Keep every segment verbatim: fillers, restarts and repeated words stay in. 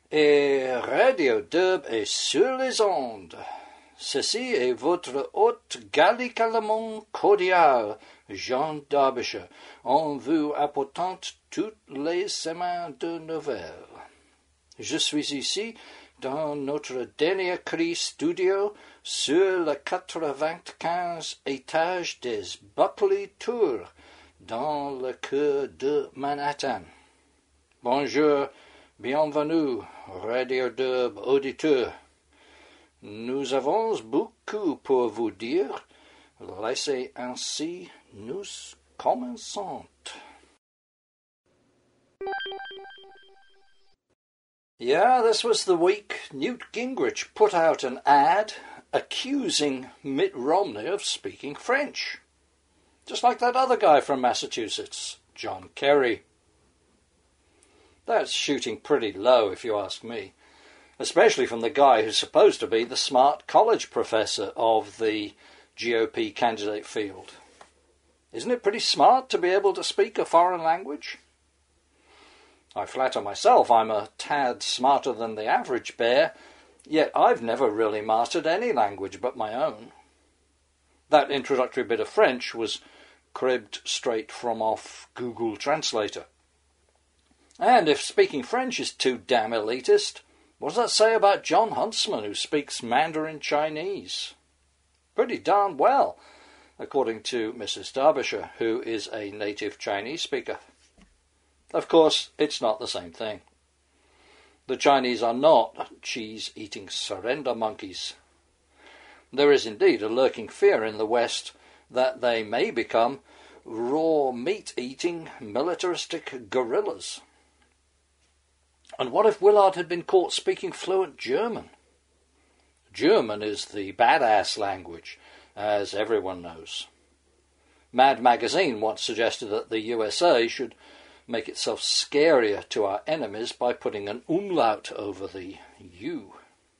Et Radio deux est sur les ondes. Ceci est votre hôte gallicalement cordial, Jean Derbyshire, en vous apportant toutes les semaines de nouvelles. Je suis ici dans notre dernier cri studio sur le quatre-vingt-quinze étage des Buckley Tours, dans le cœur de Manhattan. Bonjour, bienvenue, Radio deux auditeurs. Nous avons beaucoup pour vous dire. Laissez ainsi, nous commençons. Yeah, this was the week Newt Gingrich put out an ad accusing Mitt Romney of speaking French. Just like that other guy from Massachusetts, John Kerry. That's shooting pretty low, if you ask me, especially from the guy who's supposed to be the smart college professor of the G O P candidate field. Isn't it pretty smart to be able to speak a foreign language? I flatter myself I'm a tad smarter than the average bear, yet I've never really mastered any language but my own. That introductory bit of French was cribbed straight from off Google Translator. And if speaking French is too damn elitist, what does that say about John Huntsman, who speaks Mandarin Chinese? Pretty darn well, according to Missus Derbyshire, who is a native Chinese speaker. Of course, it's not the same thing. The Chinese are not cheese-eating surrender monkeys. There is indeed a lurking fear in the West that they may become raw meat-eating militaristic guerrillas. And what if Willard had been caught speaking fluent German? German is the badass language, as everyone knows. Mad Magazine once suggested that the U S A should make itself scarier to our enemies by putting an umlaut over the U.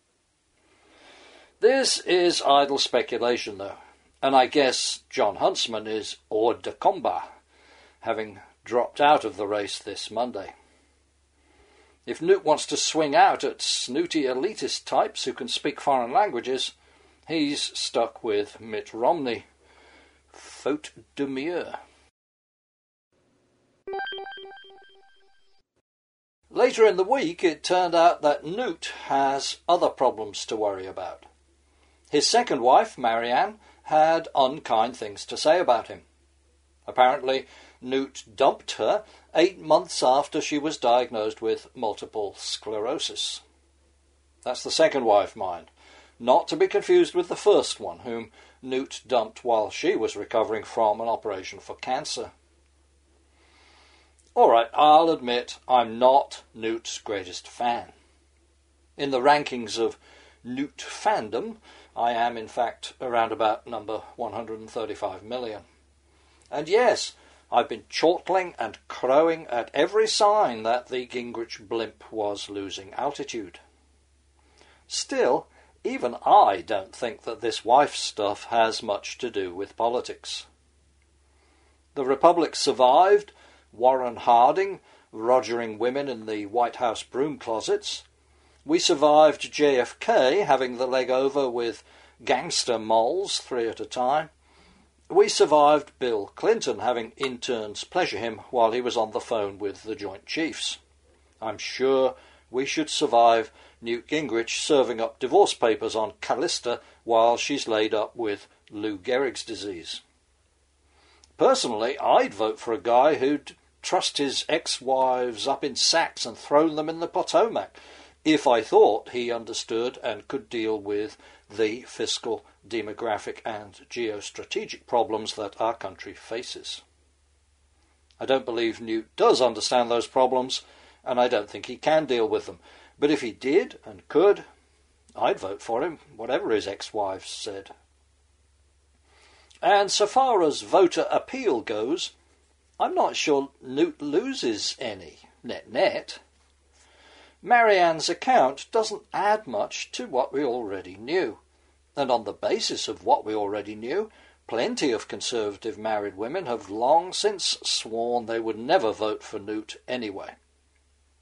This is idle speculation, though, and I guess John Huntsman is hors de combat, having dropped out of the race this Monday. If Newt wants to swing out at snooty elitist types who can speak foreign languages, he's stuck with Mitt Romney. Faute de mieux. Later in the week, it turned out that Newt has other problems to worry about. His second wife, Marianne, had unkind things to say about him. Apparently, Newt dumped her eight months after she was diagnosed with multiple sclerosis. That's the second wife, mind, not to be confused with the first one, whom Newt dumped while she was recovering from an operation for cancer. All right, I'll admit I'm not Newt's greatest fan. In the rankings of Newt fandom, I am in fact around about number one hundred thirty-five million. And yes, I've been chortling and crowing at every sign that the Gingrich blimp was losing altitude. Still, even I don't think that this wife stuff has much to do with politics. The Republic survived Warren Harding rogering women in the White House broom closets. We survived J F K having the leg over with gangster moles, three at a time. We survived Bill Clinton having interns pleasure him while he was on the phone with the Joint Chiefs. I'm sure we should survive Newt Gingrich serving up divorce papers on Callista while she's laid up with Lou Gehrig's disease. Personally, I'd vote for a guy who'd trust his ex-wives up in sacks and thrown them in the Potomac, if I thought he understood and could deal with the fiscal, demographic and geostrategic problems that our country faces. I don't believe Newt does understand those problems, and I don't think he can deal with them. But if he did and could, I'd vote for him, whatever his ex-wives said. And so far as voter appeal goes, I'm not sure Newt loses any, net-net. Marianne's account doesn't add much to what we already knew, and on the basis of what we already knew, plenty of conservative married women have long since sworn they would never vote for Newt anyway.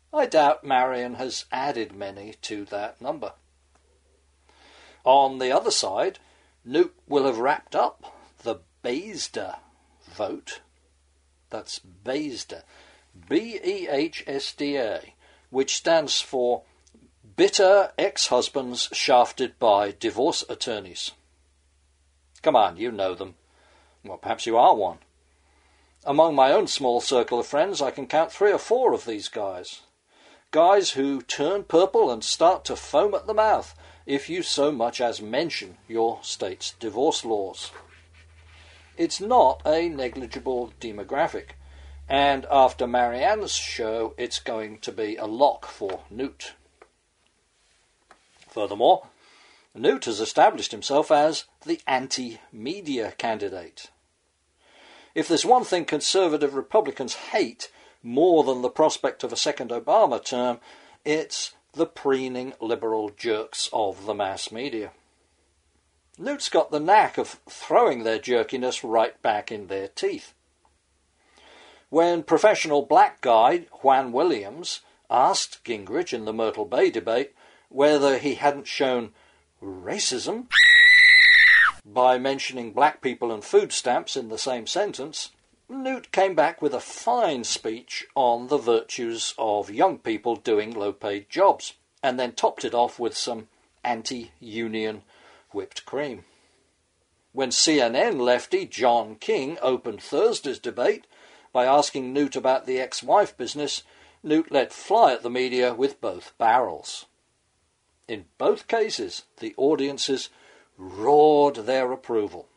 I doubt Marion has added many to that number. On the other side, Newt will have wrapped up the Behzda vote. That's Behzda. B E H S D A, which stands for Bitter Ex-Husbands Shafted by Divorce Attorneys. Come on, you know them. Well, perhaps you are one. Among my own small circle of friends, I can count three or four of these guys. Guys who turn purple and start to foam at the mouth if you so much as mention your state's divorce laws. It's not a negligible demographic, and after Marianne's show, it's going to be a lock for Newt. Furthermore, Newt has established himself as the anti-media candidate. If there's one thing conservative Republicans hate more than the prospect of a second Obama term, it's the preening liberal jerks of the mass media. Newt's got the knack of throwing their jerkiness right back in their teeth. When professional black guy Juan Williams asked Gingrich in the Myrtle Bay debate whether he hadn't shown racism by mentioning black people and food stamps in the same sentence, Newt came back with a fine speech on the virtues of young people doing low-paid jobs, and then topped it off with some anti-union whipped cream. When C N N lefty John King opened Thursday's debate by asking Newt about the ex-wife business, Newt let fly at the media with both barrels. In both cases, the audiences roared their approval.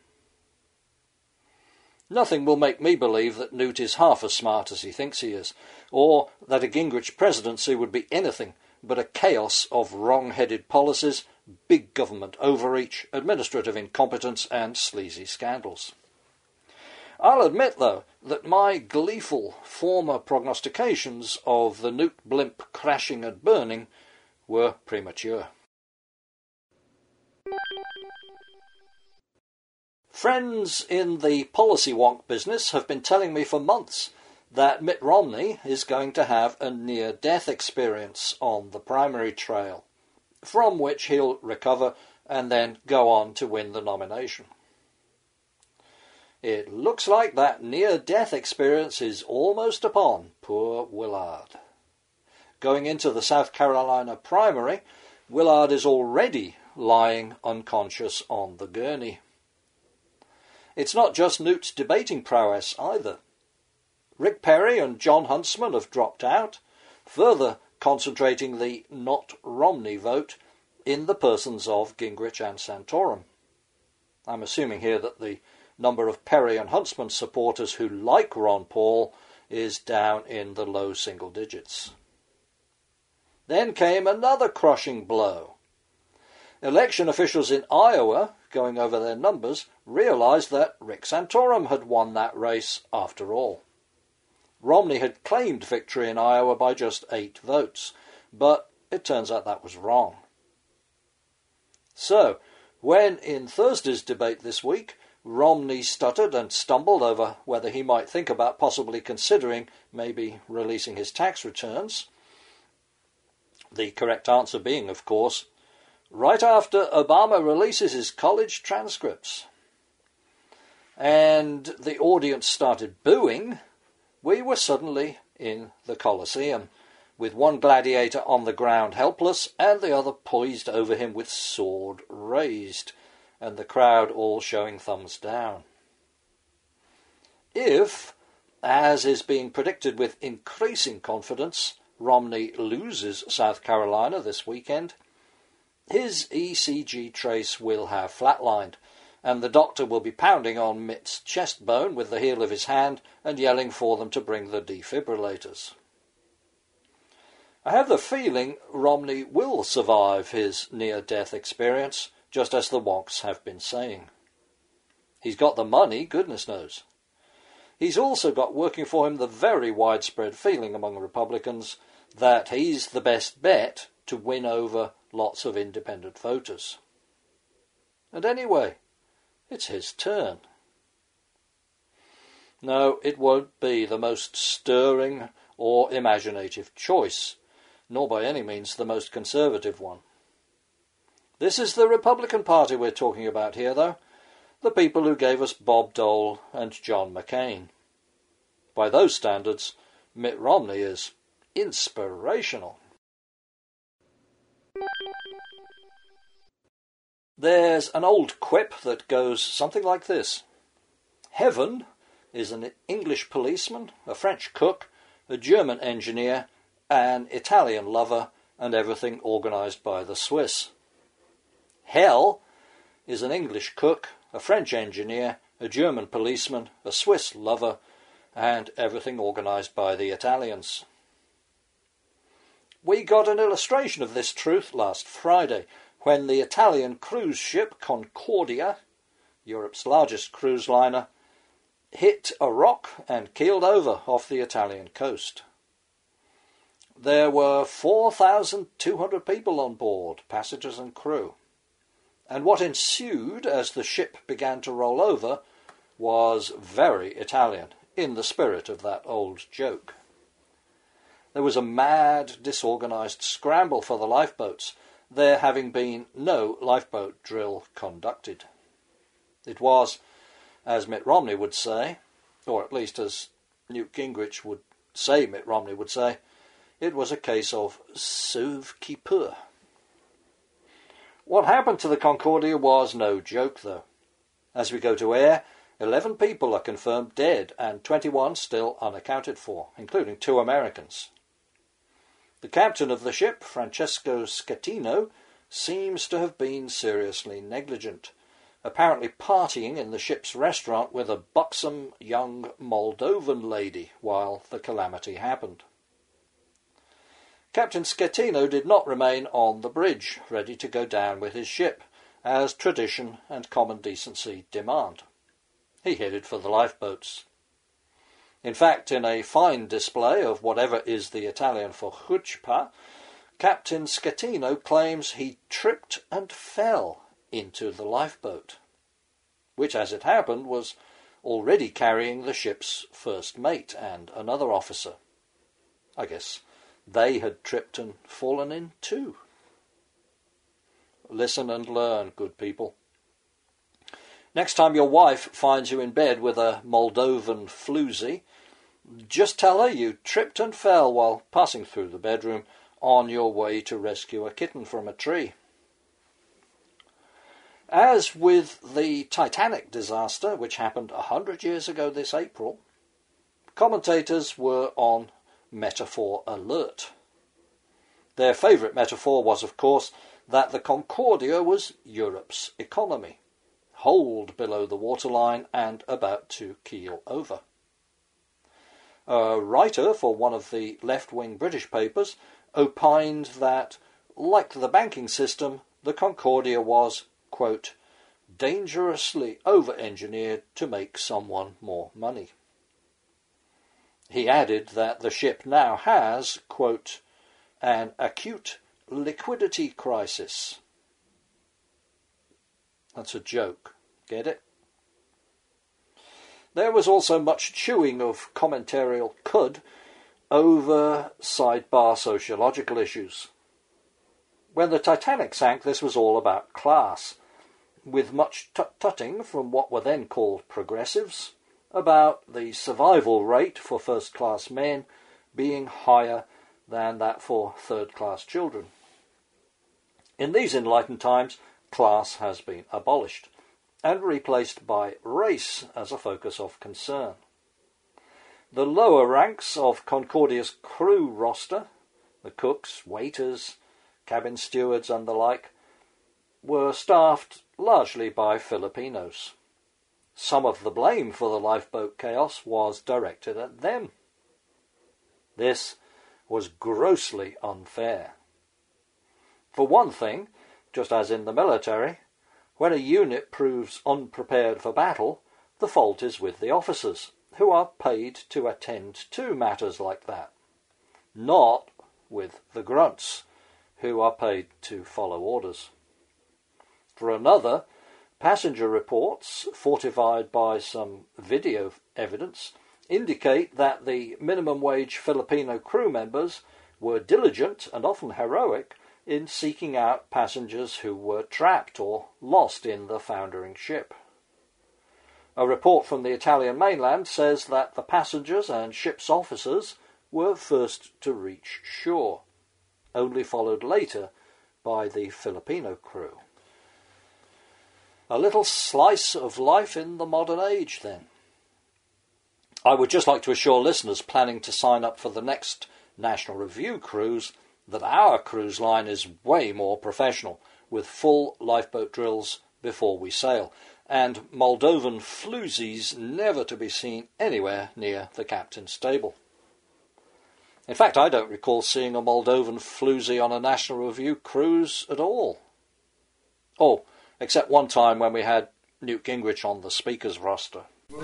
Nothing will make me believe that Newt is half as smart as he thinks he is, or that a Gingrich presidency would be anything but a chaos of wrong-headed policies, big government overreach, administrative incompetence, and sleazy scandals. I'll admit, though, that my gleeful former prognostications of the Newt blimp crashing and burning were premature. Friends in the policy wonk business have been telling me for months that Mitt Romney is going to have a near-death experience on the primary trail, from which he'll recover and then go on to win the nomination. It looks like that near-death experience is almost upon poor Willard. Going into the South Carolina primary, Willard is already lying unconscious on the gurney. It's not just Newt's debating prowess either. Rick Perry and John Huntsman have dropped out, further concentrating the not Romney vote in the persons of Gingrich and Santorum. I'm assuming here that the number of Perry and Huntsman supporters who like Ron Paul is down in the low single digits. Then came another crushing blow. Election officials in Iowa, going over their numbers, realized that Rick Santorum had won that race after all. Romney had claimed victory in Iowa by just eight votes, but it turns out that was wrong. So, when in Thursday's debate this week, Romney stuttered and stumbled over whether he might think about possibly considering maybe releasing his tax returns, the correct answer being, of course, right after Obama releases his college transcripts. And the audience started booing, we were suddenly in the Colosseum, with one gladiator on the ground helpless and the other poised over him with sword raised, and the crowd all showing thumbs down. If, as is being predicted with increasing confidence, Romney loses South Carolina this weekend, his E C G trace will have flatlined, and the doctor will be pounding on Mitt's chest bone with the heel of his hand and yelling for them to bring the defibrillators. I have the feeling Romney will survive his near-death experience, just as the wonks have been saying. He's got the money, goodness knows. He's also got working for him the very widespread feeling among Republicans that he's the best bet to win over lots of independent voters. And anyway, it's his turn. No, it won't be the most stirring or imaginative choice nor by any means the most conservative one. This is the Republican Party we're talking about here, though, the people who gave us Bob Dole and John McCain. By those standards, Mitt Romney is inspirational. There's an old quip that goes something like this. Heaven is an English policeman, a French cook, a German engineer, an Italian lover, and everything organised by the Swiss. Hell is an English cook, a French engineer, a German policeman, a Swiss lover, and everything organised by the Italians. We got an illustration of this truth last Friday, when the Italian cruise ship Concordia, Europe's largest cruise liner, hit a rock and keeled over off the Italian coast. There were four thousand two hundred people on board, passengers and crew, and what ensued as the ship began to roll over was very Italian, in the spirit of that old joke. There was a mad, disorganised scramble for the lifeboats, there having been no lifeboat drill conducted. It was, as Mitt Romney would say, or at least as Newt Gingrich would say Mitt Romney would say, it was a case of sauve qui peut. What happened to the Concordia was no joke, though. As we go to air, eleven people are confirmed dead and twenty-one still unaccounted for, including two Americans. The captain of the ship, Francesco Schettino, seems to have been seriously negligent, apparently partying in the ship's restaurant with a buxom young Moldovan lady while the calamity happened. Captain Schettino did not remain on the bridge, ready to go down with his ship, as tradition and common decency demand. He headed for the lifeboats. In fact, in a fine display of whatever is the Italian for chutzpah, Captain Schettino claims he tripped and fell into the lifeboat, which, as it happened, was already carrying the ship's first mate and another officer. I guess they had tripped and fallen in too. Listen and learn, good people. Next time your wife finds you in bed with a Moldovan floozy, just tell her you tripped and fell while passing through the bedroom on your way to rescue a kitten from a tree. As with the Titanic disaster, which happened a hundred years ago this April, commentators were on metaphor alert. Their favourite metaphor was, of course, that the Concordia was Europe's economy, holed below the waterline and about to keel over. A writer for one of the left-wing British papers opined that, like the banking system, the Concordia was, quote, dangerously over-engineered to make someone more money. He added that the ship now has, quote, an acute liquidity crisis. That's a joke. Get it? There was also much chewing of commentarial cud over sidebar sociological issues. When the Titanic sank, this was all about class, with much tut-tutting from what were then called progressives about the survival rate for first-class men being higher than that for third-class children. In these enlightened times, class has been abolished and replaced by race as a focus of concern. The lower ranks of Concordia's crew roster, the cooks, waiters, cabin stewards and the like, were staffed largely by Filipinos. Some of the blame for the lifeboat chaos was directed at them. This was grossly unfair. For one thing, just as in the military, when a unit proves unprepared for battle, the fault is with the officers, who are paid to attend to matters like that, not with the grunts, who are paid to follow orders. For another, passenger reports, fortified by some video evidence, indicate that the minimum wage Filipino crew members were diligent and often heroic in seeking out passengers who were trapped or lost in the foundering ship. A report from the Italian mainland says that the passengers and ship's officers were first to reach shore, only followed later by the Filipino crew. A little slice of life in the modern age, then. I would just like to assure listeners planning to sign up for the next National Review cruise that our cruise line is way more professional, with full lifeboat drills before we sail, and Moldovan floozies never to be seen anywhere near the captain's table. In fact, I don't recall seeing a Moldovan floozy on a National Review cruise at all. Oh, except one time when we had Newt Gingrich on the speaker's roster.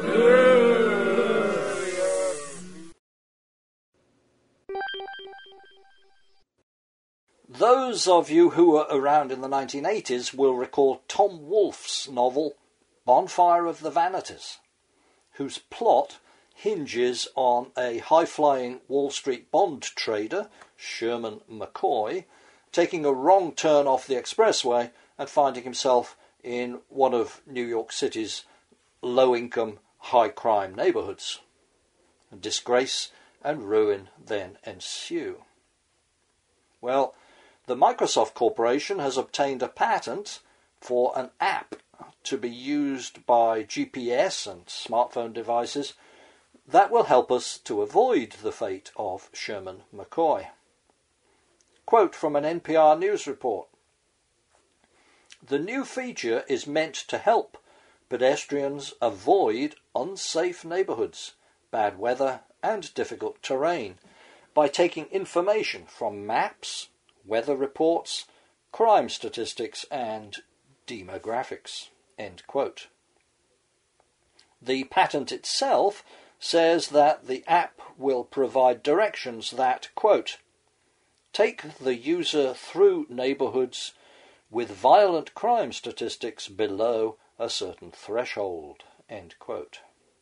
Those of you who were around in the nineteen eighties will recall Tom Wolfe's novel Bonfire of the Vanities, whose plot hinges on a high-flying Wall Street bond trader, Sherman McCoy, taking a wrong turn off the expressway and finding himself in one of New York City's low-income, high-crime neighbourhoods. Disgrace and ruin then ensue. Well, the Microsoft Corporation has obtained a patent for an app to be used by G P S and smartphone devices that will help us to avoid the fate of Sherman McCoy. Quote from an N P R news report. The new feature is meant to help pedestrians avoid unsafe neighbourhoods, bad weather and difficult terrain by taking information from maps, weather reports, crime statistics and demographics. End quote. The patent itself says that the app will provide directions that, quote, take the user through neighbourhoods with violent crime statistics below a certain threshold, end quote.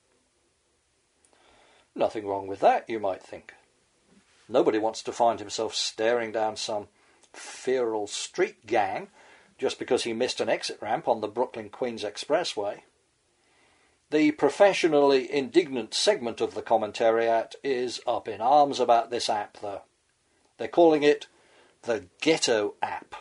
Nothing wrong with that, you might think. Nobody wants to find himself staring down some feral street gang just because he missed an exit ramp on the Brooklyn-Queens Expressway. The professionally indignant segment of the commentariat is up in arms about this app, though. They're calling it the Ghetto App.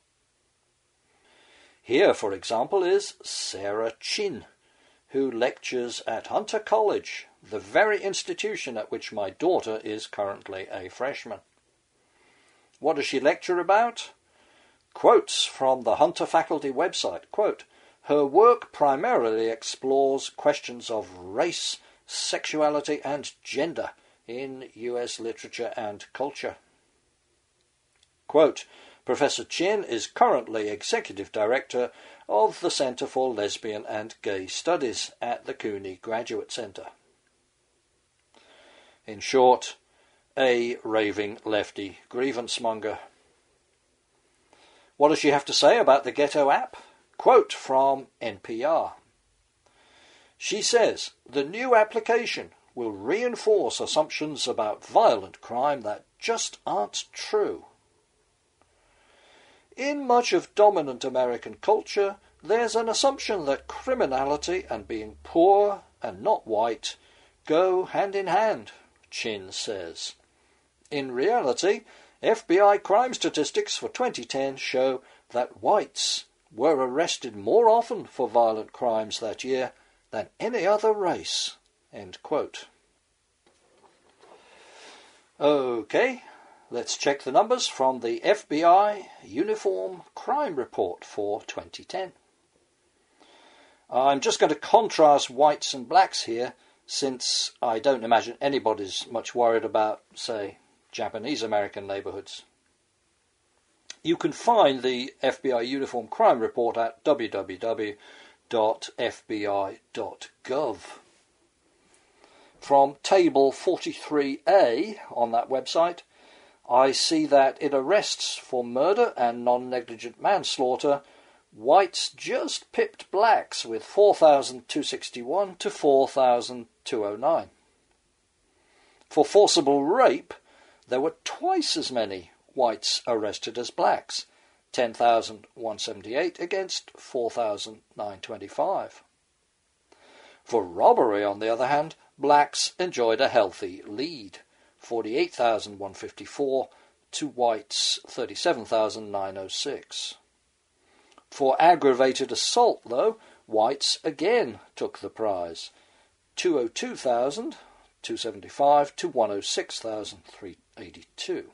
Here, for example, is Sarah Chin, who lectures at Hunter College, the very institution at which my daughter is currently a freshman. What does she lecture about? Quotes from the Hunter faculty website. Quote, her work primarily explores questions of race, sexuality and gender in U S literature and culture. Quote, Professor Chin is currently Executive Director of the Center for Lesbian and Gay Studies at the Cooney Graduate Center. In short, a raving lefty grievance monger. What does she have to say about the Ghetto App? Quote from N P R. She says, the new application will reinforce assumptions about violent crime that just aren't true. In much of dominant American culture, there's an assumption that criminality and being poor and not white go hand in hand, Chin says. In reality, F B I crime statistics for twenty ten show that whites were arrested more often for violent crimes that year than any other race. End quote. Okay, let's check the numbers from the F B I Uniform Crime Report for twenty ten. I'm just going to contrast whites and blacks here, since I don't imagine anybody's much worried about, say, Japanese American neighbourhoods. You can find the F B I Uniform Crime Report at w w w dot f b i dot gov. From Table forty-three A on that website, I see that in arrests for murder and non-negligent manslaughter, whites just pipped blacks with four thousand two hundred sixty-one to four thousand two hundred nine. For forcible rape, there were twice as many whites arrested as blacks, ten thousand one hundred seventy-eight against four thousand nine hundred twenty-five. For robbery, on the other hand, blacks enjoyed a healthy lead, forty-eight thousand one hundred fifty-four to whites' thirty-seven thousand nine hundred six. For aggravated assault, though, whites again took the prize, two hundred two thousand two hundred seventy-five to one hundred six thousand three hundred eighty-two.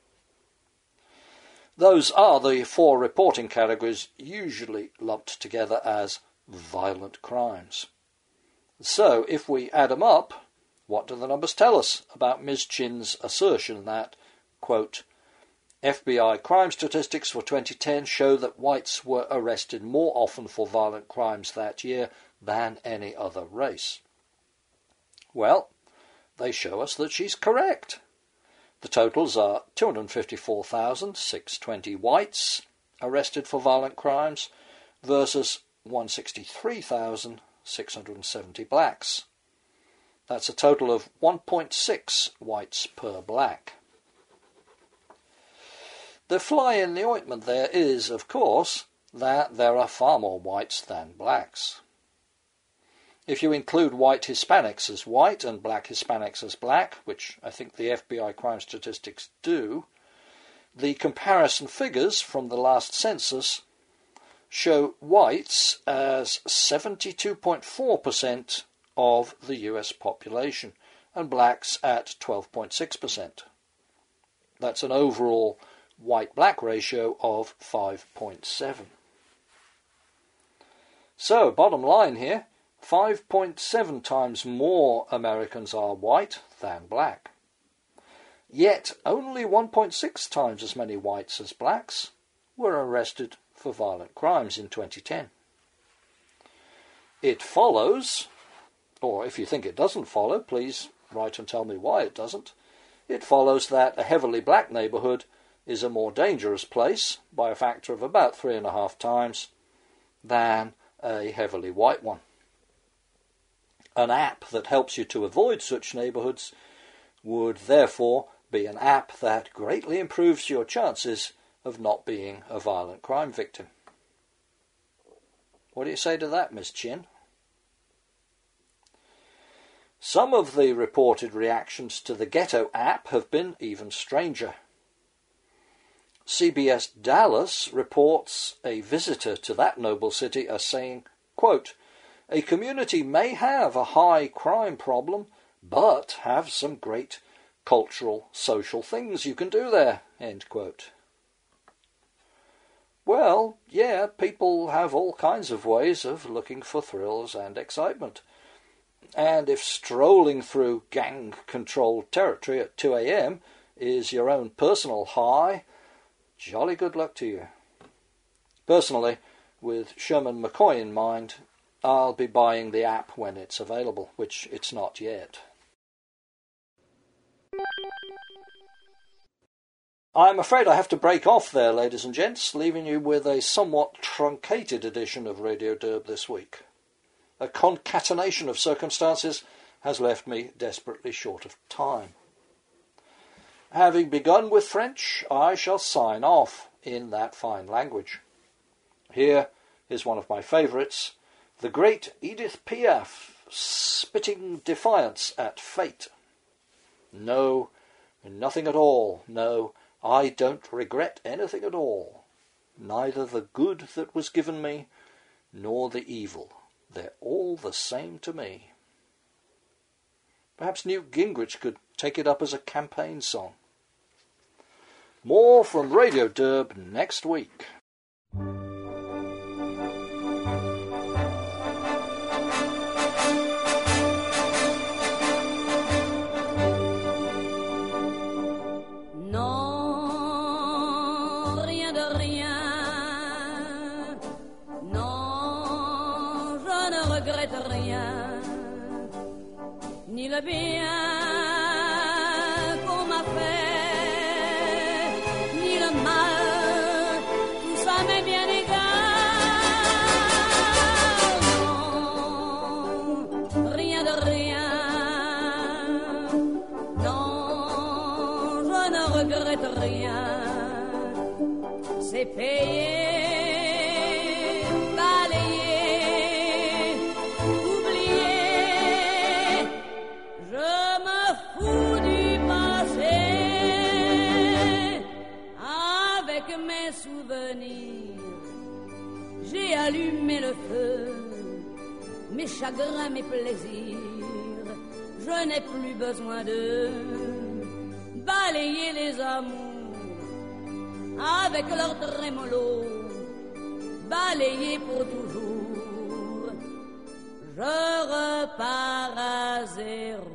Those are the four reporting categories usually lumped together as violent crimes. So, if we add them up, what do the numbers tell us about Miz Chin's assertion that, quote, F B I crime statistics for twenty ten show that whites were arrested more often for violent crimes that year than any other race? Well, they show us that she's correct. The totals are two hundred fifty-four thousand six hundred twenty whites arrested for violent crimes versus one hundred sixty-three thousand six hundred seventy blacks. That's a total of one point six whites per black. The fly in the ointment there is, of course, that there are far more whites than blacks. If you include white Hispanics as white and black Hispanics as black, which I think the F B I crime statistics do, the comparison figures from the last census show whites as seventy-two point four percent of the U S population and blacks at twelve point six percent. That's an overall white-black ratio of five point seven. So, bottom line here, five point seven times more Americans are white than black. Yet only one point six times as many whites as blacks were arrested for violent crimes in twenty ten. It follows, or if you think it doesn't follow, please write and tell me why it doesn't. It follows that a heavily black neighbourhood is a more dangerous place by a factor of about three and a half times than a heavily white one. An app that helps you to avoid such neighbourhoods would therefore be an app that greatly improves your chances of not being a violent crime victim. What do you say to that, Miz Chin? Some of the reported reactions to the Ghetto app have been even stranger. C B S Dallas reports a visitor to that noble city as saying, quote, a community may have a high crime problem, but have some great cultural, social things you can do there, end quote. Well, yeah, people have all kinds of ways of looking for thrills and excitement. And if strolling through gang-controlled territory at two a.m. is your own personal high, jolly good luck to you. Personally, with Sherman McCoy in mind, I'll be buying the app when it's available, which it's not yet. I'm afraid I have to break off there, ladies and gents, leaving you with a somewhat truncated edition of Radio Derb this week. A concatenation of circumstances has left me desperately short of time. Having begun with French, I shall sign off in that fine language. Here is one of my favourites, the great Edith Piaf, spitting defiance at fate. No, nothing at all, no, I don't regret anything at all, neither the good that was given me, nor the evil. They're all the same to me. Perhaps Newt Gingrich could take it up as a campaign song. More from Radio Derb next week. Ni le bien qu'on m'a fait, ni le mal, tout ça m'est bien égal. Non, rien de rien. Non, je que rien, c'est payé, balayé, oublié. Je me fous du passé, avec mes souvenirs, j'ai allumé le feu, mes chagrins, mes plaisirs, je n'ai plus besoin de balayer les amours avec leur trémolo, balayer pour toujours. Je repars à zéro.